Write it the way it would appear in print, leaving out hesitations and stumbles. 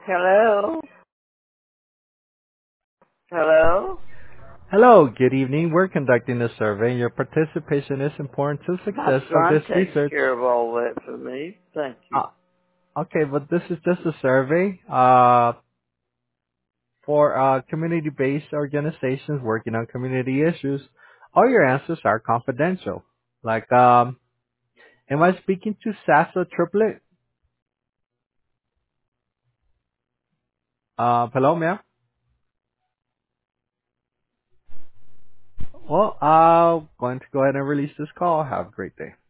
Hello? Hello? Hello, good evening. We're conducting a survey. Your participation is important to My success of son this takes research. care of all that for me. Thank you. Uh, okay, but this is just a survey for community-based organizations working on community issues. All your answers are confidential. Like, am I speaking to Sasa Triplet? Hello, ma'am. Well, I'm going to go ahead and release this call. Have a great day.